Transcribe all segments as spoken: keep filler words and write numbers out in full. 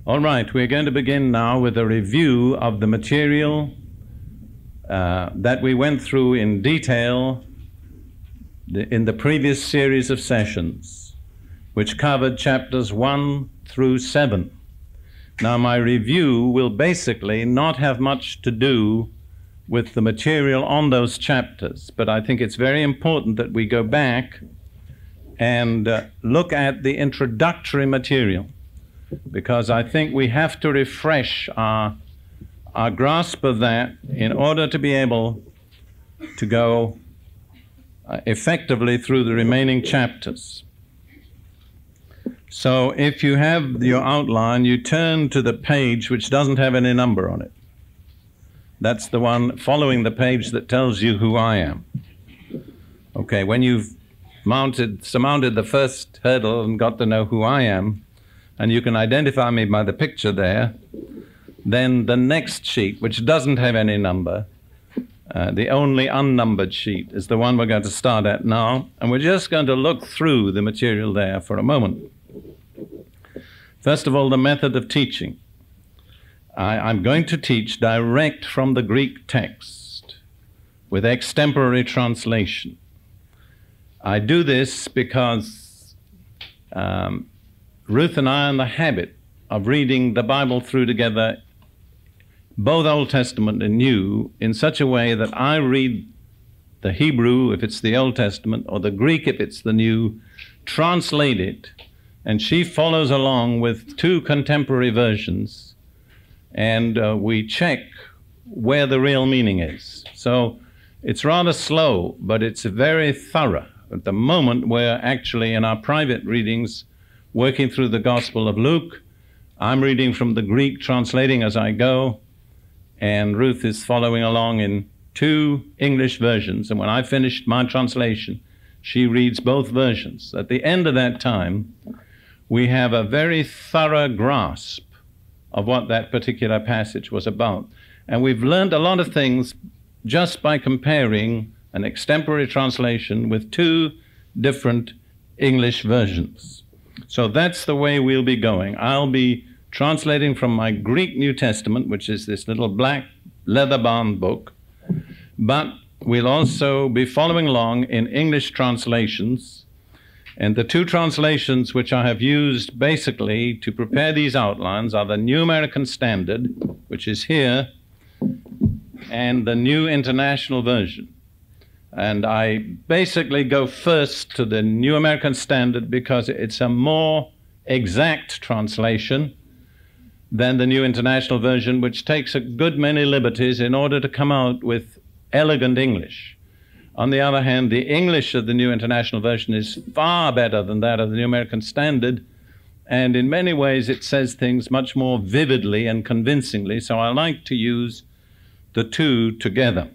All right, we're going to begin now with a review of the material uh, that we went through in detail the, in the previous series of sessions, which covered chapters one through seven. Now, my review will basically not have much to do with the material on those chapters, but I think it's very important that we go back and uh, look at the introductory material, because I think we have to refresh our, our grasp of that in order to be able to go uh, effectively through the remaining chapters. So if you have your outline, you turn to the page which doesn't have any number on it. That's the one following the page that tells you who I am. Okay, when you've mounted, surmounted the first hurdle and got to know who I am, and you can identify me by the picture there, then the next sheet, which doesn't have any number, uh, the only unnumbered sheet, is the one we're going to start at now, and we're just going to look through the material there for a moment. First of all, the method of teaching. I, I'm going to teach direct from the Greek text with extemporary translation. I do this because um, Ruth and I are in the habit of reading the Bible through together, both Old Testament and New, in such a way that I read the Hebrew if it's the Old Testament, or the Greek if it's the New, translate it, and she follows along with two contemporary versions, and uh, we check where the real meaning is. So it's rather slow, but it's very thorough. At the moment, we're actually in our private readings working through the Gospel of Luke. I'm reading from the Greek, translating as I go, and Ruth is following along in two English versions. And when I finished my translation, she reads both versions. At the end of that time, we have a very thorough grasp of what that particular passage was about. And we've learned a lot of things just by comparing an extemporary translation with two different English versions. So that's the way we'll be going. I'll be translating from my Greek New Testament, which is this little black leather-bound book, but we'll also be following along in English translations. And the two translations which I have used basically to prepare these outlines are the New American Standard, which is here, and the New International Version. And I basically go first to the New American Standard because it's a more exact translation than the New International Version, which takes a good many liberties in order to come out with elegant English. On the other hand, the English of the New International Version is far better than that of the New American Standard, and in many ways it says things much more vividly and convincingly, so I like to use the two together.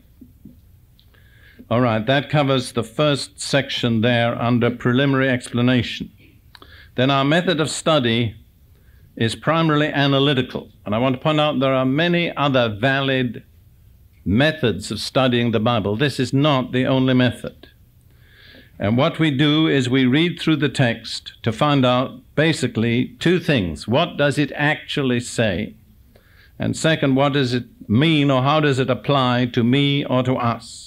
All right, that covers the first section there under preliminary explanation. Then our method of study is primarily analytical, and I want to point out there are many other valid methods of studying the Bible. This is not the only method. And what we do is we read through the text to find out basically two things. What does it actually say? And second, what does it mean, or how does it apply to me or to us?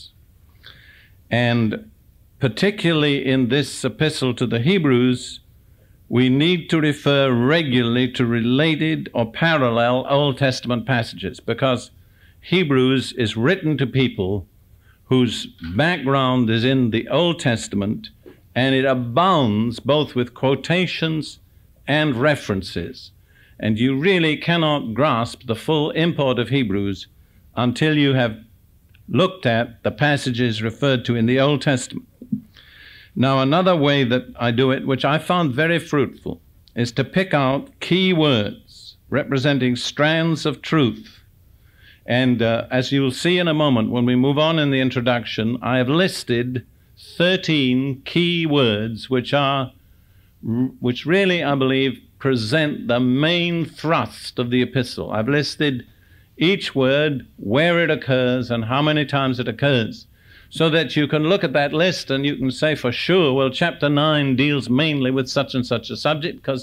And particularly in this epistle to the Hebrews, we need to refer regularly to related or parallel Old Testament passages, because Hebrews is written to people whose background is in the Old Testament, and it abounds both with quotations and references. And you really cannot grasp the full import of Hebrews until you have looked at the passages referred to in the Old Testament. Now, another way that I do it, which I found very fruitful, is to pick out key words representing strands of truth. And uh, as you'll see in a moment when we move on in the introduction, I have listed thirteen key words which are, which really, I believe, present the main thrust of the epistle. I've listed each word, where it occurs, and how many times it occurs, so that you can look at that list and you can say for sure, well, chapter nine deals mainly with such and such a subject, because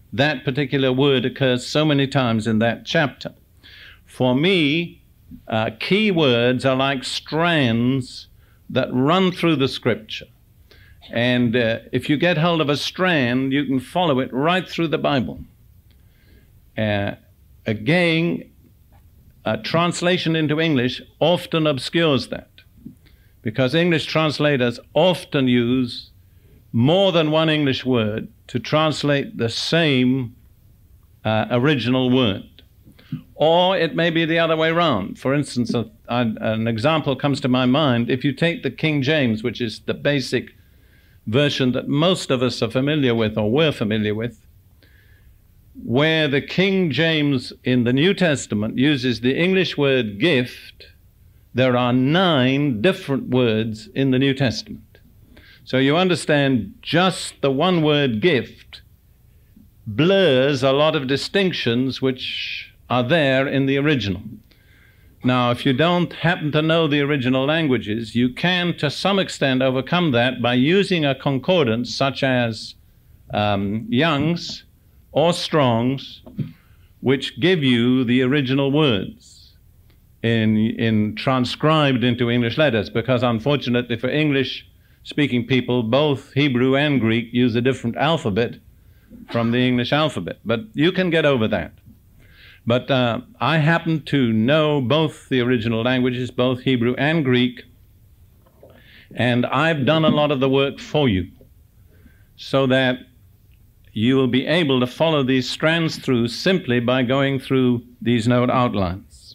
that particular word occurs so many times in that chapter. For me, uh, key words are like strands that run through the Scripture. And uh, if you get hold of a strand, you can follow it right through the Bible. Uh, again, a translation into English often obscures that, because English translators often use more than one English word to translate the same uh, original word. Or it may be the other way around. For instance, a, a, an example comes to my mind. If you take the King James, which is the basic version that most of us are familiar with or were familiar with, where the King James in the New Testament uses the English word gift, there are nine different words in the New Testament. So you understand, just the one word gift blurs a lot of distinctions which are there in the original. Now, if you don't happen to know the original languages, you can, to some extent, overcome that by using a concordance such as um, Young's or Strong's, which give you the original words in, in transcribed into English letters, because unfortunately for English-speaking people, both Hebrew and Greek use a different alphabet from the English alphabet. But you can get over that. But uh, I happen to know both the original languages, both Hebrew and Greek, and I've done a lot of the work for you so that you will be able to follow these strands through simply by going through these note outlines.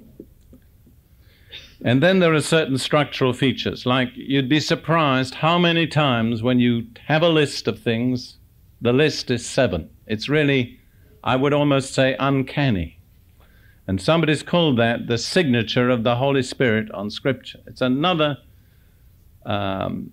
And then there are certain structural features, like you'd be surprised how many times when you have a list of things, the list is seven. It's really, I would almost say, uncanny. And somebody's called that the signature of the Holy Spirit on Scripture. It's another um,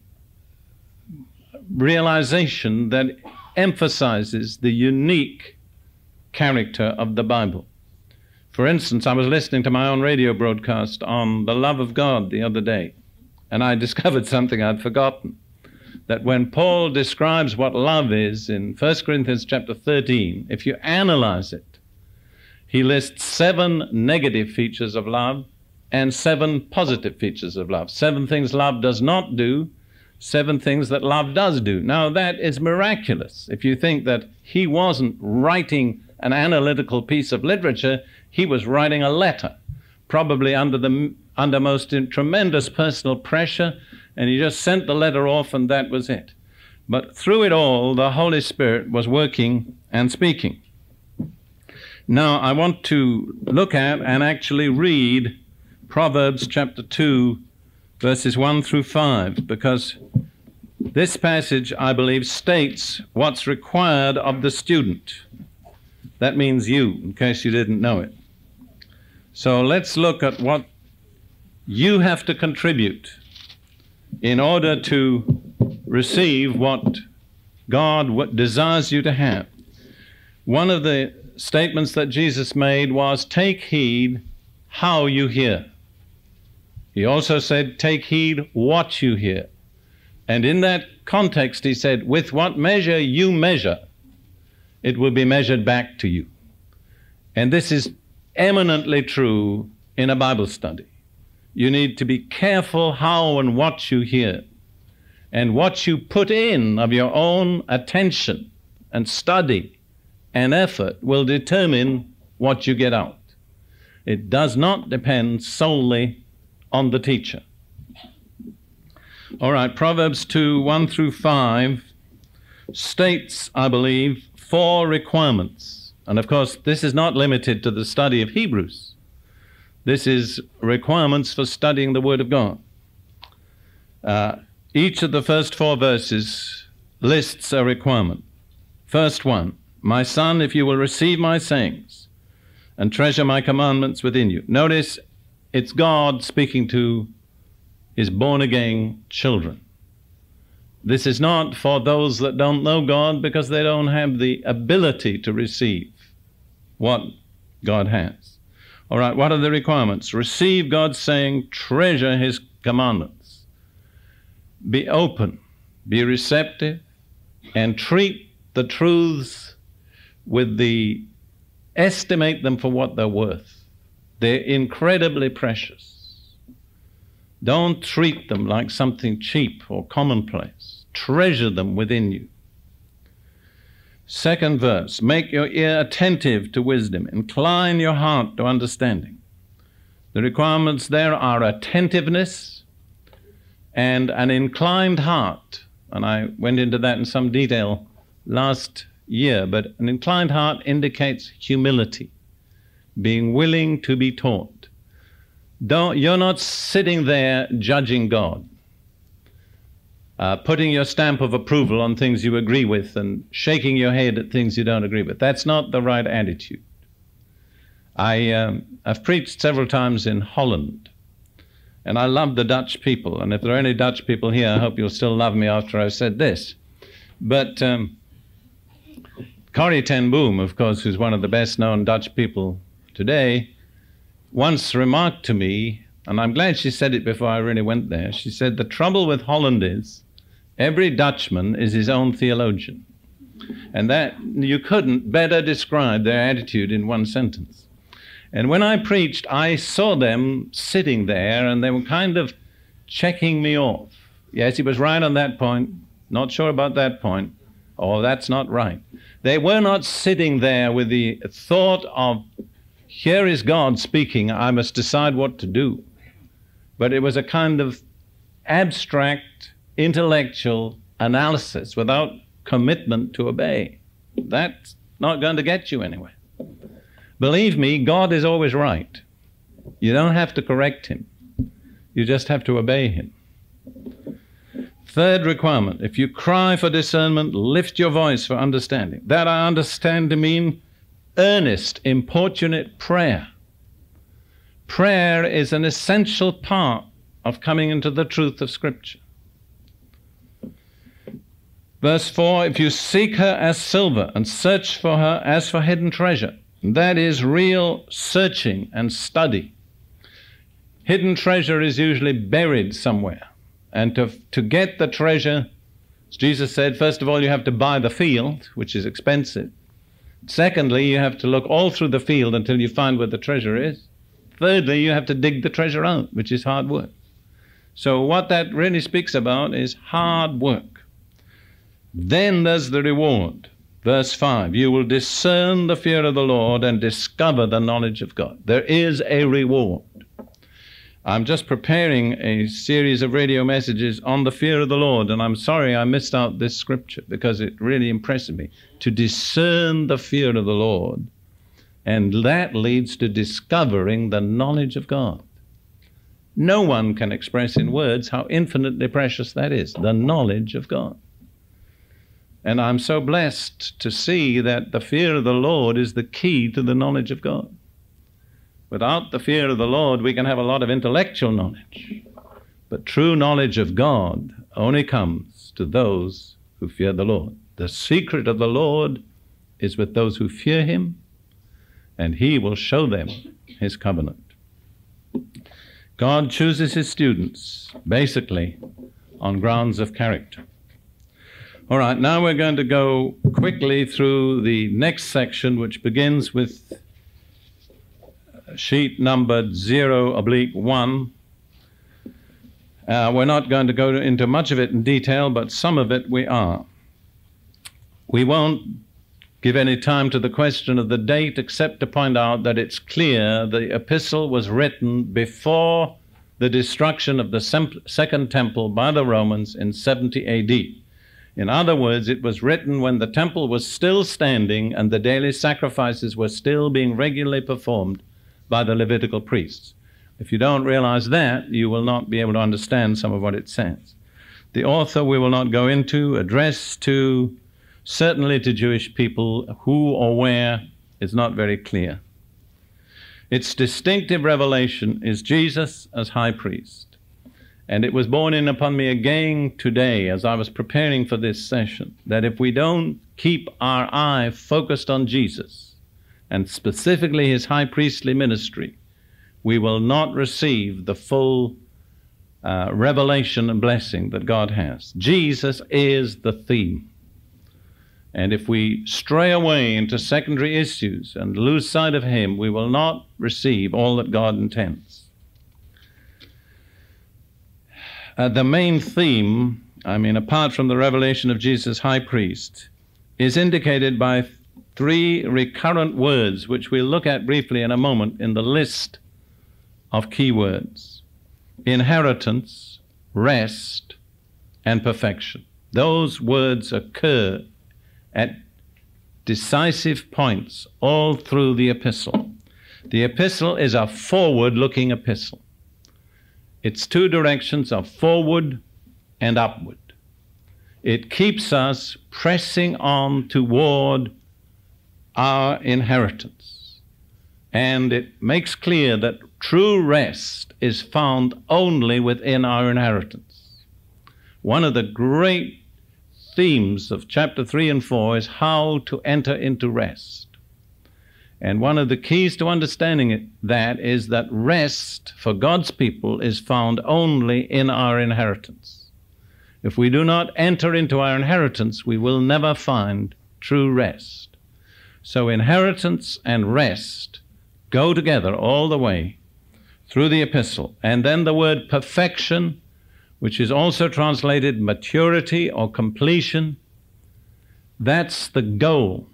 realization that emphasizes the unique character of the Bible. For instance, I was listening to my own radio broadcast on the love of God the other day, and I discovered something I'd forgotten, that when Paul describes what love is in First Corinthians chapter thirteen, if you analyze it, he lists seven negative features of love and seven positive features of love. Seven things love does not do, seven things that love does do. Now, that is miraculous. If you think that he wasn't writing an analytical piece of literature, he was writing a letter, probably under the under most tremendous personal pressure, and he just sent the letter off and that was it. But through it all, the Holy Spirit was working and speaking. Now, I want to look at and actually read Proverbs chapter two, verses one through five, because this passage, I believe, states what's required of the student. That means you, in case you didn't know it. So let's look at what you have to contribute in order to receive what God desires you to have. One of the statements that Jesus made was, take heed how you hear. He also said, take heed what you hear. And in that context, he said, with what measure you measure, it will be measured back to you. And this is eminently true in a Bible study. You need to be careful how and what you hear. And what you put in of your own attention and study and effort will determine what you get out. It does not depend solely on the teacher. All right, Proverbs two, one through five states, I believe, four requirements. And of course, this is not limited to the study of Hebrews. This is requirements for studying the Word of God. Uh, each of the first four verses lists a requirement. First one, my son, if you will receive my sayings and treasure my commandments within you. Notice it's God speaking to his born-again children. This is not for those that don't know God, because they don't have the ability to receive what God has. All right, what are the requirements? Receive God's saying, treasure his commandments. Be open, be receptive, and treat the truths with the, estimate them for what they're worth. They're incredibly precious. Don't treat them like something cheap or commonplace. Treasure them within you. Second verse, make your ear attentive to wisdom. Incline your heart to understanding. The requirements there are attentiveness and an inclined heart. And I went into that in some detail last year, but an inclined heart indicates humility, being willing to be taught. Don't, you're not sitting there judging God, uh, putting your stamp of approval on things you agree with and shaking your head at things you don't agree with. That's not the right attitude. I, um, I've preached several times in Holland, and I love the Dutch people. And if there are any Dutch people here, I hope you'll still love me after I've said this. But um, Corrie ten Boom, of course, who's one of the best-known Dutch people today, once remarked to me, and I'm glad she said it before I really went there, she said, the trouble with Holland is every Dutchman is his own theologian. And that, you couldn't better describe their attitude in one sentence. And when I preached, I saw them sitting there, and they were kind of checking me off. Yes, he was right on that point. Not sure about that point. Oh, that's not right. They were not sitting there with the thought of, here is God speaking, I must decide what to do. But it was a kind of abstract, intellectual analysis without commitment to obey. That's not going to get you anywhere. Believe me, God is always right. You don't have to correct him. You just have to obey him. Third requirement, if you cry for discernment, lift your voice for understanding. That I understand to mean earnest, importunate prayer. Prayer is an essential part of coming into the truth of Scripture. Verse four, if you seek her as silver and search for her as for hidden treasure, that is real searching and study. Hidden treasure is usually buried somewhere. And to, to get the treasure, as Jesus said, first of all, you have to buy the field, which is expensive. Secondly, you have to look all through the field until you find where the treasure is. Thirdly, you have to dig the treasure out, which is hard work. So what that really speaks about is hard work. Then there's the reward. Verse five, you will discern the fear of the Lord and discover the knowledge of God. There is a reward. I'm just preparing a series of radio messages on the fear of the Lord, and I'm sorry I missed out this scripture because it really impressed me. To discern the fear of the Lord, and that leads to discovering the knowledge of God. No one can express in words how infinitely precious that is, the knowledge of God. And I'm so blessed to see that the fear of the Lord is the key to the knowledge of God. Without the fear of the Lord, we can have a lot of intellectual knowledge. But true knowledge of God only comes to those who fear the Lord. The secret of the Lord is with those who fear him, and he will show them his covenant. God chooses his students, basically, on grounds of character. All right, now we're going to go quickly through the next section, which begins with sheet numbered zero oblique one. Uh, we're not going to go into much of it in detail, but some of it we are. We won't give any time to the question of the date, except to point out that it's clear the epistle was written before the destruction of the Second Temple by the Romans in seventy A D. In other words, it was written when the temple was still standing and the daily sacrifices were still being regularly performed by the Levitical priests. If you don't realize that, you will not be able to understand some of what it says. The author we will not go into, addressed to, certainly to Jewish people, who or where is not very clear. Its distinctive revelation is Jesus as high priest. And it was borne in upon me again today as I was preparing for this session, that if we don't keep our eye focused on Jesus, and specifically his high priestly ministry, we will not receive the full uh, revelation and blessing that God has. Jesus is the theme. And if we stray away into secondary issues and lose sight of Him, we will not receive all that God intends. Uh, the main theme, I mean, apart from the revelation of Jesus high priest, is indicated by three recurrent words, which we'll look at briefly in a moment in the list of key words: inheritance, rest, and perfection. Those words occur at decisive points all through the epistle. The epistle is a forward-looking epistle. Its two directions are forward and upward. It keeps us pressing on toward our inheritance. And it makes clear that true rest is found only within our inheritance. One of the great themes of chapter three and four is how to enter into rest. And one of the keys to understanding it, that is that rest for God's people is found only in our inheritance. If we do not enter into our inheritance, we will never find true rest. So inheritance and rest go together all the way through the epistle. And then the word perfection, which is also translated maturity or completion, that's the goal.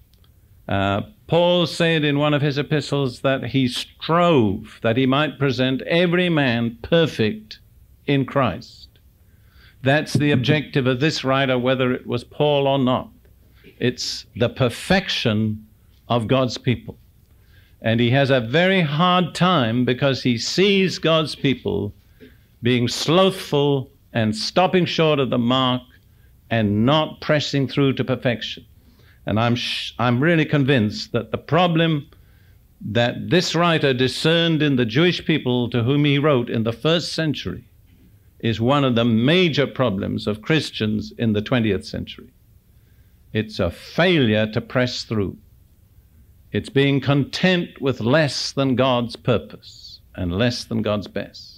Uh, Paul said in one of his epistles that he strove that he might present every man perfect in Christ. That's the objective of this writer, whether it was Paul or not. It's the perfection of God's people. And he has a very hard time because he sees God's people being slothful and stopping short of the mark and not pressing through to perfection. And I'm, sh- I'm really convinced that the problem that this writer discerned in the Jewish people to whom he wrote in the first century is one of the major problems of Christians in the twentieth century. It's a failure to press through. It's being content with less than God's purpose and less than God's best.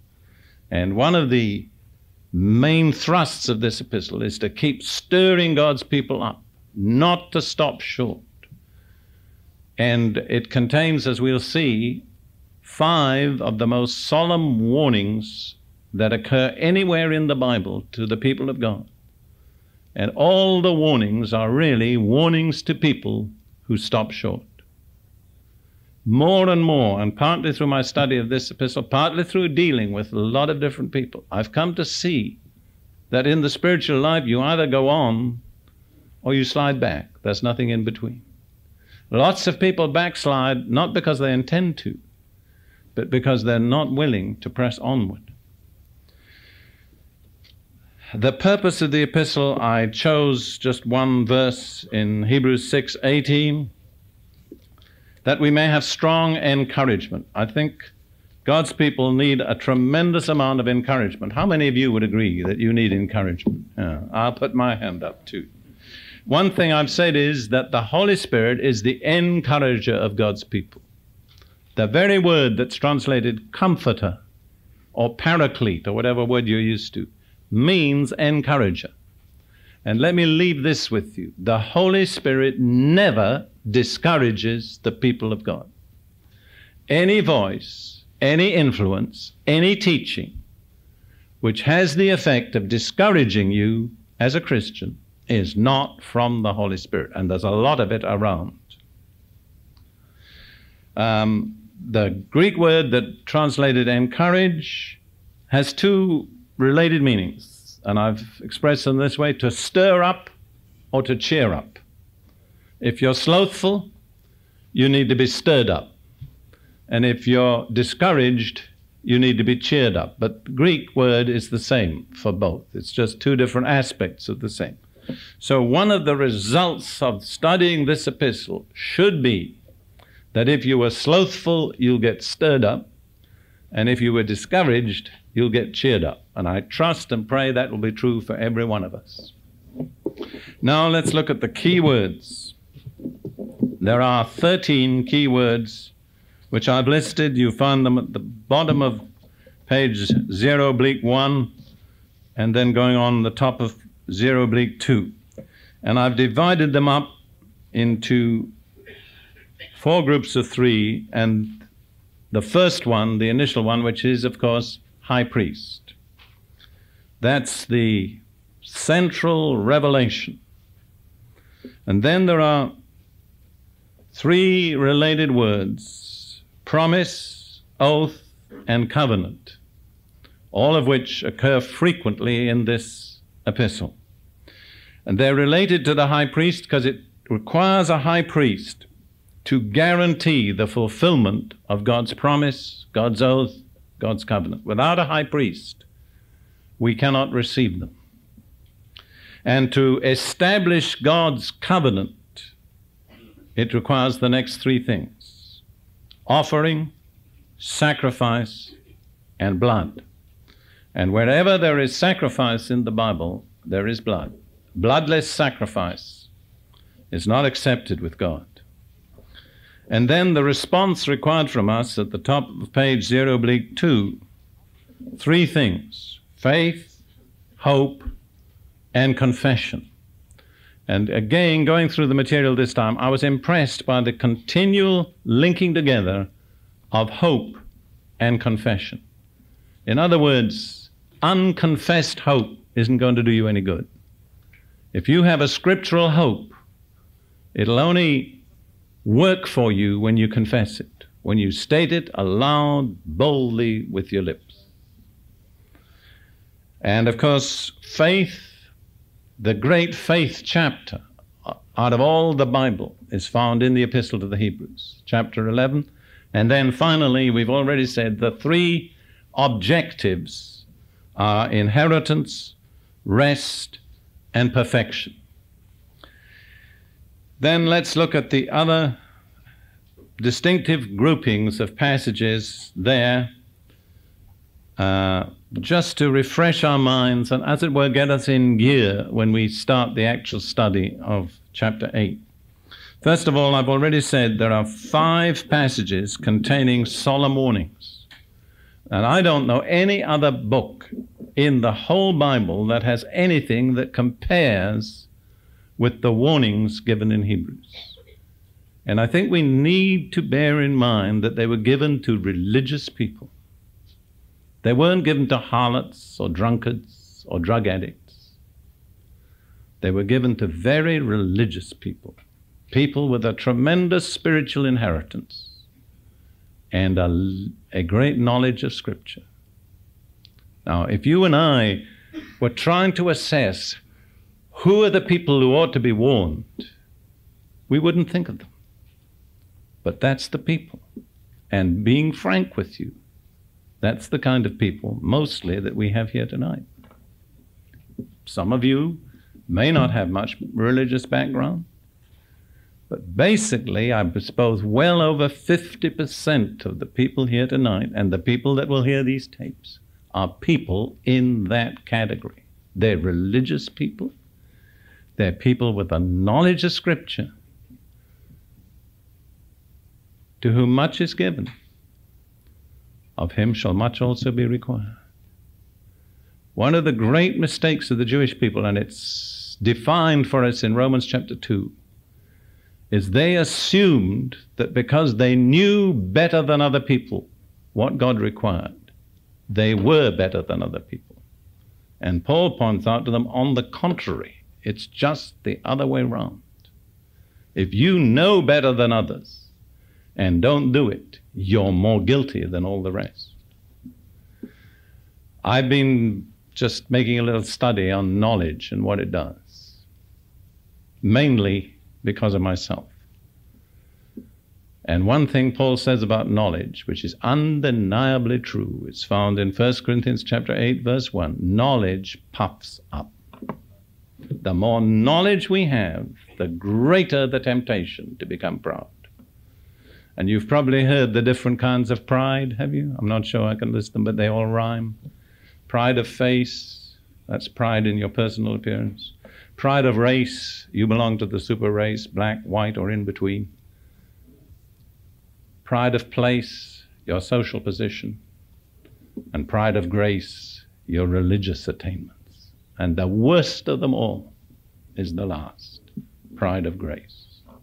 And one of the main thrusts of this epistle is to keep stirring God's people up, not to stop short. And it contains, as we'll see, five of the most solemn warnings that occur anywhere in the Bible to the people of God. And all the warnings are really warnings to people who stop short. More and more, and partly through my study of this epistle, partly through dealing with a lot of different people, I've come to see that in the spiritual life you either go on or you slide back. There's nothing in between. Lots of people backslide not because they intend to, but because they're not willing to press onward. The purpose of the epistle, I chose just one verse in Hebrews six eighteen, that we may have strong encouragement. I think God's people need a tremendous amount of encouragement. How many of you would agree that you need encouragement? Yeah, I'll put my hand up too. One thing I've said is that the Holy Spirit is the encourager of God's people. The very word that's translated comforter or paraclete or whatever word you're used to means encourager. And let me leave this with you. The Holy Spirit never discourages the people of God. Any voice, any influence, any teaching which has the effect of discouraging you as a Christian is not from the Holy Spirit, and there's a lot of it around. Um, the Greek word that translated encourage has two related meanings, and I've expressed them this way: to stir up or to cheer up. If you're slothful, you need to be stirred up. And if you're discouraged, you need to be cheered up. But the Greek word is the same for both. It's just two different aspects of the same. So one of the results of studying this epistle should be that if you were slothful, you'll get stirred up. And if you were discouraged, you'll get cheered up. And I trust and pray that will be true for every one of us. Now let's look at the key words. There are thirteen key words which I've listed. You find them at the bottom of page zero oblique one, and then going on the top of zero oblique two. And I've divided them up into four groups of three, and the first one, the initial one, which is, of course, high priest. That's the central revelation. And then there are three related words: promise, oath, and covenant, all of which occur frequently in this epistle. And they're related to the high priest because it requires a high priest to guarantee the fulfillment of God's promise, God's oath, God's covenant. Without a high priest, we cannot receive them. And to establish God's covenant, it requires the next three things: offering, sacrifice, and blood. And wherever there is sacrifice in the Bible, there is blood. Bloodless sacrifice is not accepted with God. And then the response required from us at the top of page zero oblique two, three things: faith, hope, and confession. And again, going through the material this time, I was impressed by the continual linking together of hope and confession. In other words, unconfessed hope isn't going to do you any good. If you have a scriptural hope, it'll only work for you when you confess it, when you state it aloud, boldly with your lips. And of course, faith, the great faith chapter out of all the Bible, is found in the Epistle to the Hebrews, chapter eleven. And then finally, we've already said the three objectives are inheritance, rest, and perfection. Then let's look at the other distinctive groupings of passages there, uh, just to refresh our minds and, as it were, get us in gear when we start the actual study of chapter eight. First of all, I've already said there are five passages containing solemn warnings. And I don't know any other book in the whole Bible that has anything that compares with the warnings given in Hebrews. And I think we need to bear in mind that they were given to religious people. They weren't given to harlots or drunkards or drug addicts. They were given to very religious people, people with a tremendous spiritual inheritance and a, a great knowledge of Scripture. Now, if you and I were trying to assess who are the people who ought to be warned, we wouldn't think of them. But that's the people. And being frank with you, that's the kind of people, mostly, that we have here tonight. Some of you may not have much religious background, but basically, I suppose well over fifty percent of the people here tonight and the people that will hear these tapes are people in that category. They're religious people. They're people with a knowledge of Scripture, to whom much is given. Of him shall much also be required. One of the great mistakes of the Jewish people, and it's defined for us in Romans chapter two, is they assumed that because they knew better than other people what God required, they were better than other people. And Paul points out to them, on the contrary, it's just the other way around. If you know better than others and don't do it, you're more guilty than all the rest. I've been just making a little study on knowledge and what it does, mainly because of myself. And one thing Paul says about knowledge, which is undeniably true, it's found in First Corinthians chapter eight, verse one. Knowledge puffs up. The more knowledge we have, the greater the temptation to become proud. And you've probably heard the different kinds of pride, have you? I'm not sure I can list them, but they all rhyme. Pride of face, that's pride in your personal appearance. Pride of race, you belong to the super race, black, white, or in between. Pride of place, your social position. And pride of grace, your religious attainments. And the worst of them all is the last. pride of grace.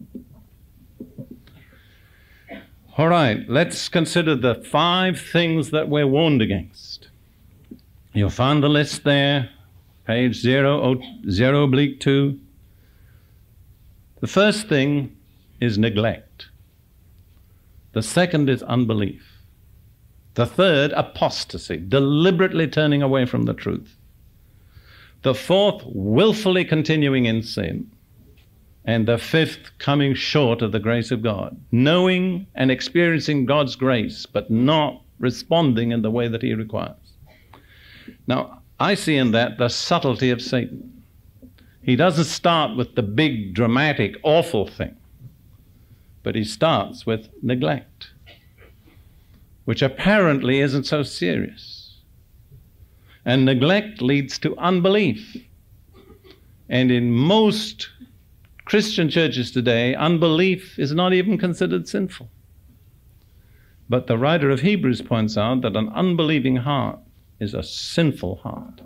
All right, let's consider the five things that we're warned against. You'll find the list there, page zero, zero oblique two. The first thing is neglect. The second is unbelief. The third, apostasy, deliberately turning away from the truth. The fourth, willfully continuing in sin. And the fifth, coming short of the grace of God, knowing and experiencing God's grace, but not responding in the way that He requires. Now, I see in that the subtlety of Satan. He doesn't start with the big, dramatic, awful thing, but he starts with neglect, which apparently isn't so serious. And neglect leads to unbelief. And in most Christian churches today, unbelief is not even considered sinful. But the writer of Hebrews points out that an unbelieving heart is a sinful heart.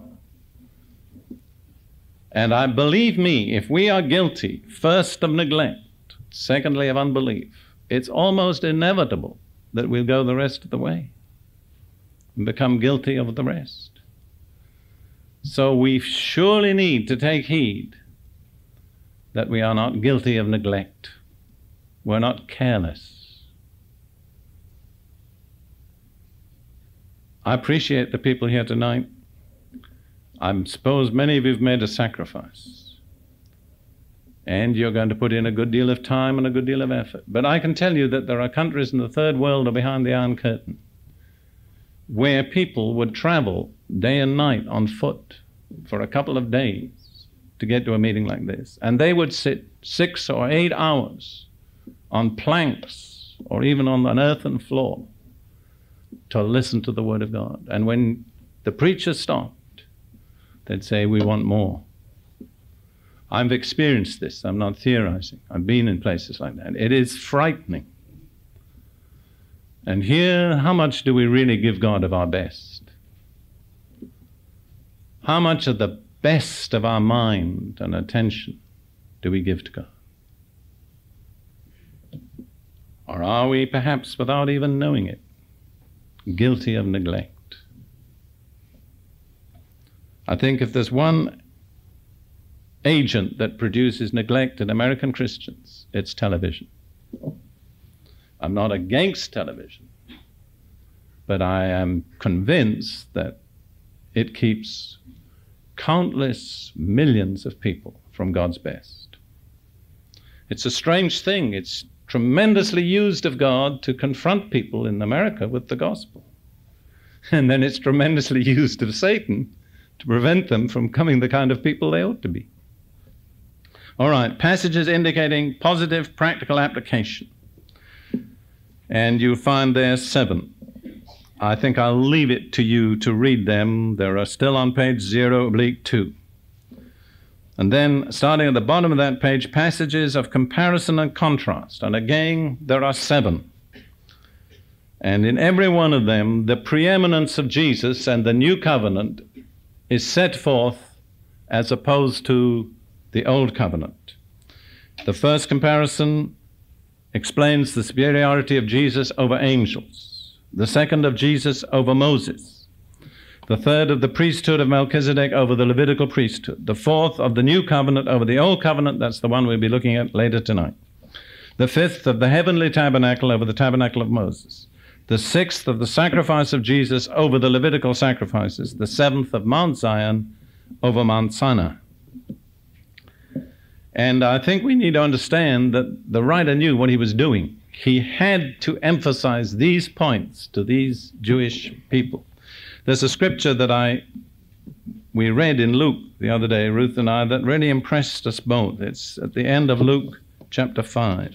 And I believe me, if we are guilty, first of neglect, secondly of unbelief, it's almost inevitable that we'll go the rest of the way and become guilty of the rest. So we surely need to take heed that we are not guilty of neglect. We're not careless. I appreciate the people here tonight. I suppose many of you have made a sacrifice. And you're going to put in a good deal of time and a good deal of effort. But I can tell you that there are countries in the third world or behind the Iron Curtain where people would travel day and night on foot for a couple of days to get to a meeting like this. And they would sit six or eight hours on planks or even on an earthen floor to listen to the Word of God. And when the preacher stopped, they'd say, "We want more." I've experienced this. I'm not theorizing. I've been in places like that. It is frightening. And here, how much do we really give God of our best? How much of the best of our mind and attention do we give to God? Or are we, perhaps without even knowing it, guilty of neglect? I think if there's one agent that produces neglect in American Christians, it's television. I'm not against television, but I am convinced that it keeps countless millions of people from God's best. It's a strange thing. It's tremendously used of God to confront people in America with the gospel. And then it's tremendously used of Satan to prevent them from becoming the kind of people they ought to be. All right, passages indicating positive practical application. And you'll find there seven. I think I'll leave it to you to read them. They are still on page zero oblique two. And then, starting at the bottom of that page, passages of comparison and contrast. And again, there are seven. And in every one of them, the preeminence of Jesus and the new covenant is set forth as opposed to the old covenant. The first comparison explains the superiority of Jesus over angels. The second of Jesus over Moses. The third of the priesthood of Melchizedek over the Levitical priesthood. The fourth of the new covenant over the old covenant. That's the one we'll be looking at later tonight. The fifth of the heavenly tabernacle over the tabernacle of Moses. The sixth of the sacrifice of Jesus over the Levitical sacrifices. The seventh of Mount Zion over Mount Sinai. And I think we need to understand that the writer knew what he was doing. He had to emphasize these points to these Jewish people. There's a scripture that I we read in Luke the other day, Ruth and I, that really impressed us both. It's at the end of Luke chapter five,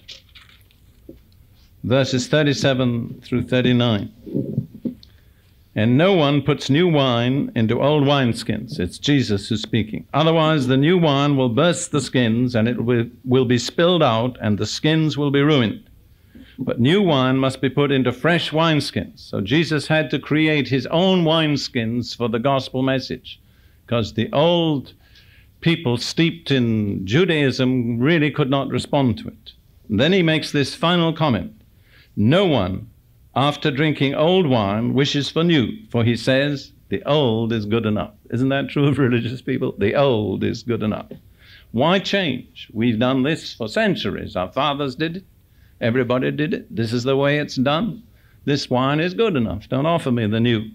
verses thirty-seven through thirty-nine. And no one puts new wine into old wineskins. It's Jesus who's speaking. Otherwise, the new wine will burst the skins, and it will, will be spilled out, and the skins will be ruined. But new wine must be put into fresh wineskins. So Jesus had to create his own wineskins for the gospel message, because the old people steeped in Judaism really could not respond to it. And then he makes this final comment. No one, after drinking old wine, wishes for new, for he says, the old is good enough. Isn't that true of religious people? The old is good enough. Why change? We've done this for centuries. Our fathers did it. Everybody did it. This is the way it's done. This wine is good enough. Don't offer me the new.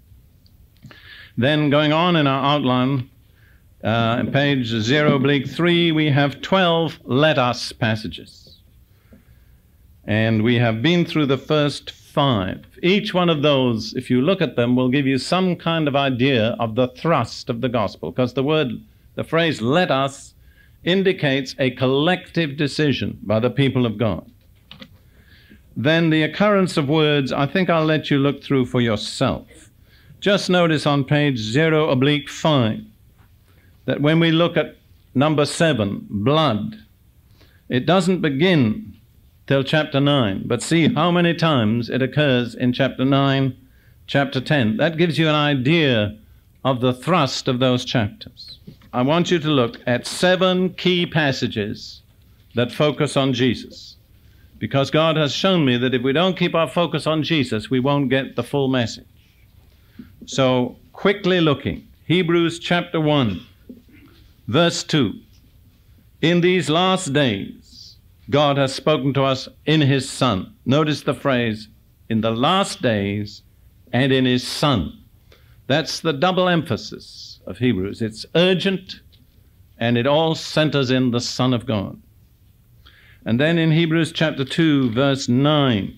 Then going on in our outline, uh, page zero oblique three, we have twelve let us passages. And we have been through the first five. Each one of those, if you look at them, will give you some kind of idea of the thrust of the gospel, because the word, the phrase let us indicates a collective decision by the people of God. Then the occurrence of words, I think I'll let you look through for yourself. Just notice on page zero oblique five that when we look at number seven, blood, it doesn't begin till chapter nine, but see how many times it occurs in chapter nine, chapter ten. That gives you an idea of the thrust of those chapters. I want you to look at seven key passages that focus on Jesus, because God has shown me that if we don't keep our focus on Jesus, we won't get the full message. So, quickly looking, Hebrews chapter one, verse two. In these last days, God has spoken to us in his Son. Notice the phrase, in the last days and in his Son. That's the double emphasis of Hebrews. It's urgent, and it all centers in the Son of God. And then in Hebrews chapter two, verse nine,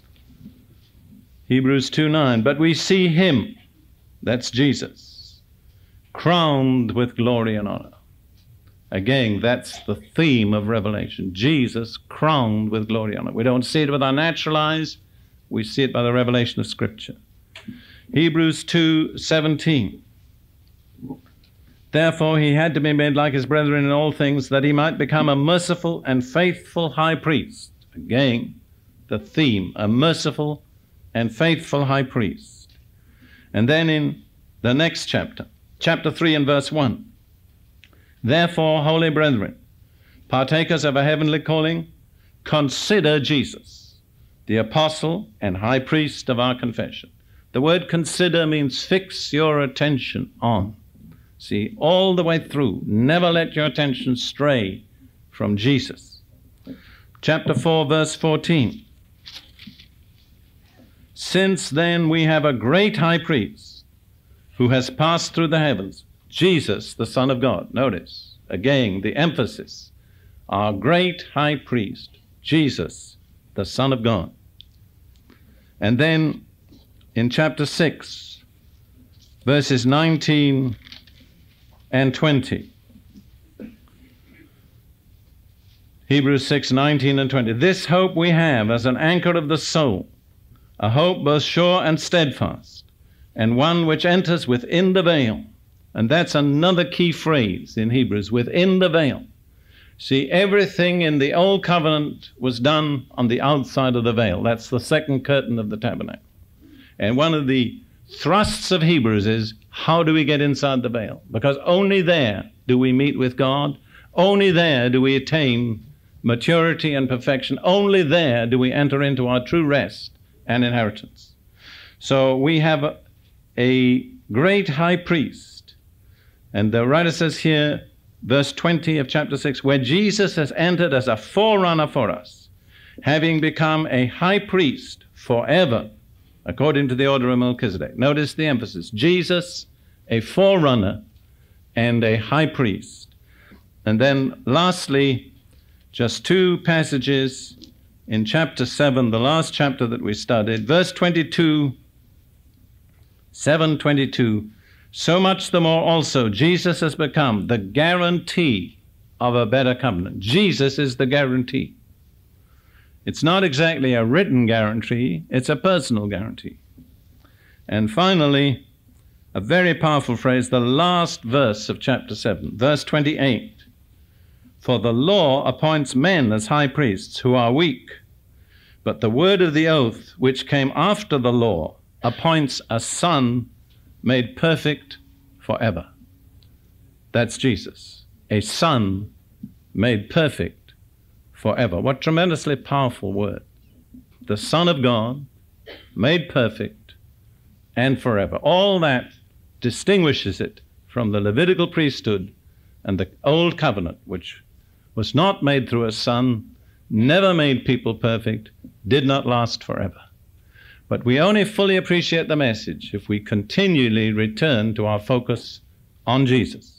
Hebrews two nine, but we see him, that's Jesus, crowned with glory and honor. Again, that's the theme of Revelation. Jesus crowned with glory and honor. We don't see it with our natural eyes. We see it by the revelation of Scripture. Hebrews two seventeen. Therefore he had to be made like his brethren in all things, that he might become a merciful and faithful high priest. Again, the theme, a merciful and faithful high priest. And then in the next chapter, chapter three and verse one. Therefore, holy brethren, partakers of a heavenly calling, consider Jesus, the apostle and high priest of our confession. The word consider means fix your attention on. See, all the way through, never let your attention stray from Jesus. Chapter four, verse fourteen. Since then we have a great high priest who has passed through the heavens, Jesus, the Son of God. Notice, again, the emphasis. Our great high priest, Jesus, the Son of God. And then in chapter six, verses nineteen and twenty. Hebrews six, nineteen and twenty. This hope we have as an anchor of the soul, a hope both sure and steadfast, and one which enters within the veil. And that's another key phrase in Hebrews, within the veil. See, everything in the Old Covenant was done on the outside of the veil. That's the second curtain of the tabernacle. And one of the thrusts of Hebrews is, how do we get inside the veil? Because only there do we meet with God. Only there do we attain maturity and perfection. Only there do we enter into our true rest and inheritance. So we have a, a great high priest. And the writer says here, verse twenty of chapter six, where Jesus has entered as a forerunner for us, having become a high priest forever, according to the order of Melchizedek. Notice the emphasis. Jesus, a forerunner and a high priest. And then lastly, just two passages in chapter seven, the last chapter that we studied, verse twenty-two, seven twenty-two, so much the more also Jesus has become the guarantee of a better covenant. Jesus is the guarantee. It's not exactly a written guarantee, it's a personal guarantee. And finally, a very powerful phrase, the last verse of chapter seven, verse twenty-eight. For the law appoints men as high priests who are weak, but the word of the oath, which came after the law, appoints a son made perfect forever. That's Jesus. a son made perfect forever. What tremendously powerful word. The Son of God, made perfect and forever. All that distinguishes it from the Levitical priesthood and the Old Covenant, which was not made through a son, never made people perfect, did not last forever. But we only fully appreciate the message if we continually return to our focus on Jesus.